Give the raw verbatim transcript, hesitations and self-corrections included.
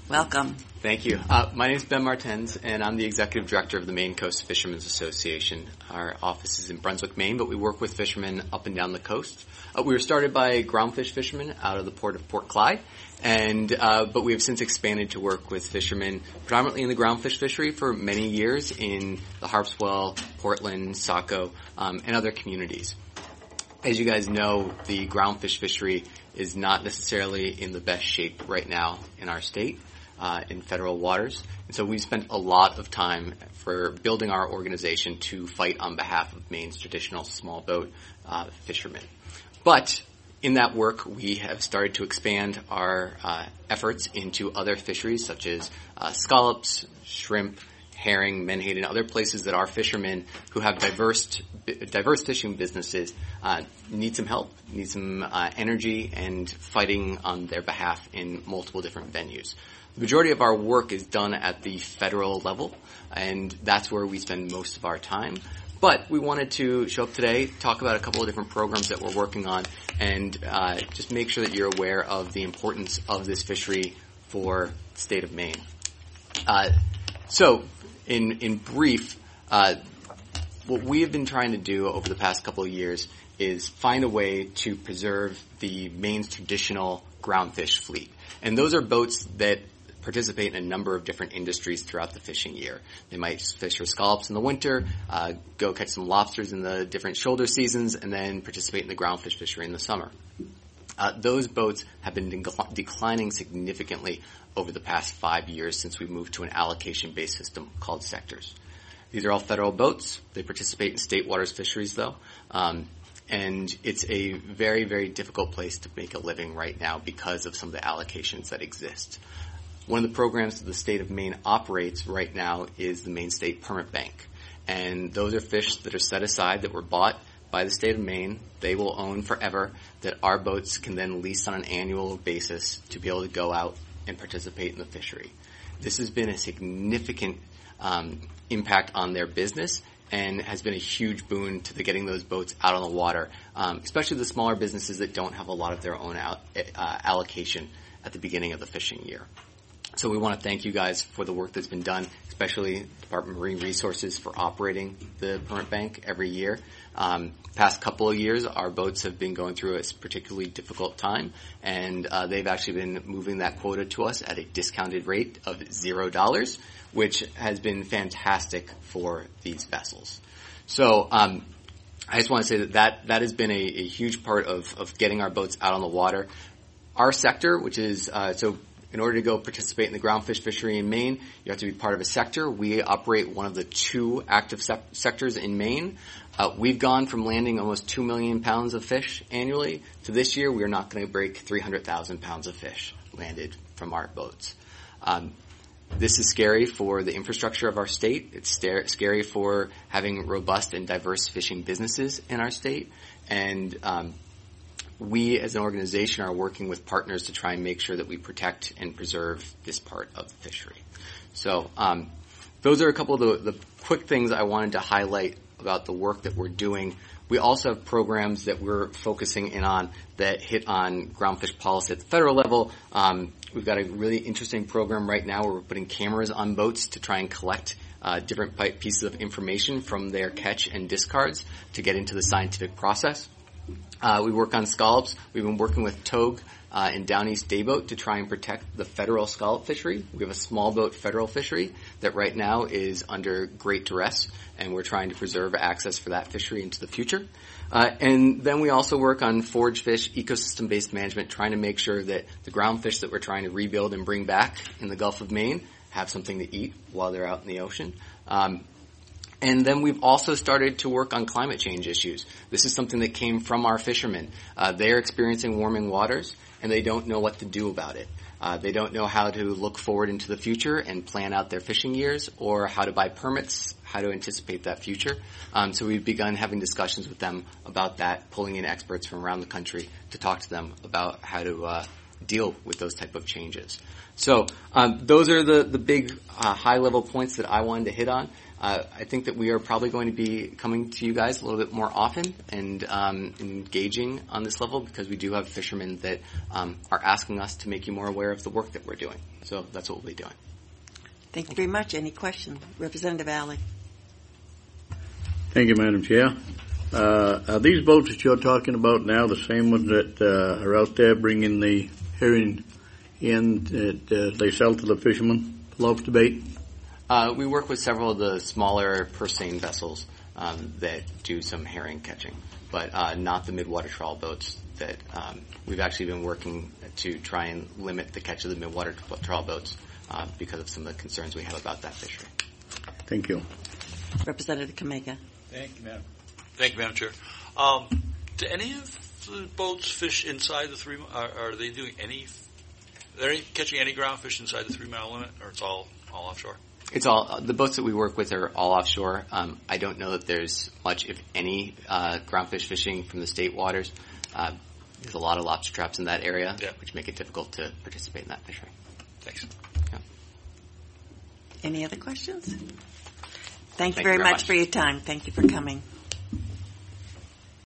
Welcome. Thank you. Uh, my name is Ben Martens, and I'm the Executive Director of the Maine Coast Fishermen's Association. Our office is in Brunswick, Maine, but we work with fishermen up and down the coast. Uh, we were started by groundfish fishermen out of the port of Port Clyde, and uh, but we have since expanded to work with fishermen predominantly in the groundfish fishery for many years in the Harpswell, Portland, Saco, um, and other communities. As you guys know, the groundfish fishery is not necessarily in the best shape right now in our state. Uh, in federal waters. And so we've spent a lot of time for building our organization to fight on behalf of Maine's traditional small boat uh, fishermen. But in that work, we have started to expand our uh, efforts into other fisheries such as uh, scallops, shrimp, herring, menhaden, and other places that our fishermen who have diverse diverse fishing businesses uh, need some help, need some uh, energy and fighting on their behalf in multiple different venues. The majority of our work is done at the federal level, and that's where we spend most of our time. But we wanted to show up today, talk about a couple of different programs that we're working on, and uh, just make sure that you're aware of the importance of this fishery for the state of Maine. Uh, so, in in brief, uh, what we have been trying to do over the past couple of years is find a way to preserve the Maine's traditional groundfish fleet. And those are boats that participate in a number of different industries throughout the fishing year. They might fish for scallops in the winter, uh, go catch some lobsters in the different shoulder seasons, and then participate in the groundfish fishery in the summer. Uh, those boats have been de- declining significantly over the past five years since we moved to an allocation-based system called sectors. These are all federal boats. They participate in state waters fisheries, though. Um, and it's a very, very difficult place to make a living right now because of some of the allocations that exist. One of the programs that the state of Maine operates right now is the Maine State Permit Bank. And those are fish that are set aside that were bought by the state of Maine. They will own forever, that our boats can then lease on an annual basis to be able to go out and participate in the fishery. This has been a significant um, impact on their business and has been a huge boon to the getting those boats out on the water, um, especially the smaller businesses that don't have a lot of their own out, uh, allocation at the beginning of the fishing year. So we want to thank you guys for the work that's been done, especially Department of Marine Resources for operating the permit bank every year. Um, past couple of years, our boats have been going through a particularly difficult time, and uh, they've actually been moving that quota to us at a discounted rate of zero dollars, which has been fantastic for these vessels. So um, I just want to say that that, that has been a, a huge part of, of getting our boats out on the water. Our sector, which is uh, so. In order to go participate in the groundfish fishery in Maine, you have to be part of a sector. We operate one of the two active se- sectors in Maine. Uh, we've gone from landing almost two million pounds of fish annually to this year we are not going to break three hundred thousand pounds of fish landed from our boats. Um, this is scary for the infrastructure of our state. It's sta- scary for having robust and diverse fishing businesses in our state. And um, we as an organization are working with partners to try and make sure that we protect and preserve this part of the fishery. So um, those are a couple of the, the quick things I wanted to highlight about the work that we're doing. We also have programs that we're focusing in on that hit on groundfish policy at the federal level. Um, we've got a really interesting program right now where we're putting cameras on boats to try and collect uh, different pieces of information from their catch and discards to get into the scientific process. Uh, we work on scallops. We've been working with Togue uh, and Down East Dayboat to try and protect the federal scallop fishery. We have a small boat federal fishery that right now is under great duress, and we're trying to preserve access for that fishery into the future. Uh, and then we also work on forage fish, ecosystem-based management, trying to make sure that the groundfish that we're trying to rebuild and bring back in the Gulf of Maine have something to eat while they're out in the ocean. Um, And then we've also started to work on climate change issues. This is something that came from our fishermen. Uh, they're experiencing warming waters, and they don't know what to do about it. Uh, they don't know how to look forward into the future and plan out their fishing years, or how to buy permits, how to anticipate that future. Um, so we've begun having discussions with them about that, pulling in experts from around the country to talk to them about how to uh, deal with those type of changes. So um, those are the, the big uh, high-level points that I wanted to hit on. Uh, I think that we are probably going to be coming to you guys a little bit more often and um, engaging on this level because we do have fishermen that um, are asking us to make you more aware of the work that we're doing. So that's what we'll be doing. Thank you very much. Any questions? Representative Alley. Thank you, Madam Chair. Uh, are these boats that you're talking about now the same ones that uh, are out there bringing the herring in that uh, they sell to the fishermen, lobster bait? Uh, we work with several of the smaller purse seine vessels um, that do some herring catching, but uh, not the midwater trawl boats that um, we've actually been working to try and limit the catch of the midwater trawl boats uh, because of some of the concerns we have about that fishery. Thank you. Representative Kamega. Thank you, Madam. Thank you, Madam Chair. Um, do any of the boats fish inside the three? Are, are they doing any? Are they catching any ground fish inside the three mile limit, or it's all all offshore? It's all, the boats that we work with are all offshore. Um, I don't know that there's much, if any, uh, groundfish fishing from the state waters. Uh, there's a lot of lobster traps in that area, yeah. which make it difficult to participate in that fishery. Thanks. Yeah. Any other questions? Thank you Thank very, you very much much for your time. Thank you for coming.